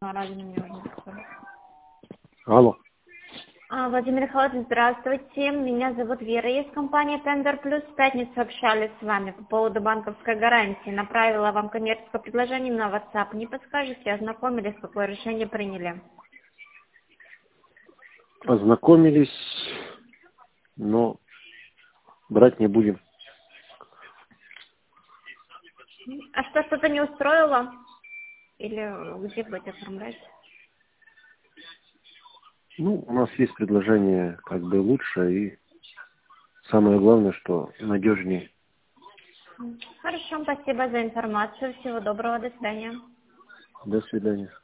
Ради на меня уже написали. Алло. Владимир Михайлович, здравствуйте. Меня зовут Вера. Есть компания Tender Plus. В пятницу общались с вами по поводу банковской гарантии. Направила вам коммерческое предложение на WhatsApp. Не подскажете, ознакомились, какое решение приняли? Ознакомились, но брать не будем. А что-то не устроило? Или где будете оформлять? Ну, у нас есть предложение как бы лучше и самое главное, что надежнее. Хорошо, спасибо за информацию. Всего доброго, до свидания. До свидания.